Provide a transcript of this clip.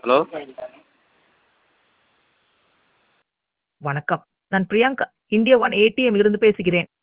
Hello வணக்கம். நான் Priyanka. India one ATM இருந்து பேசுகிறேன்.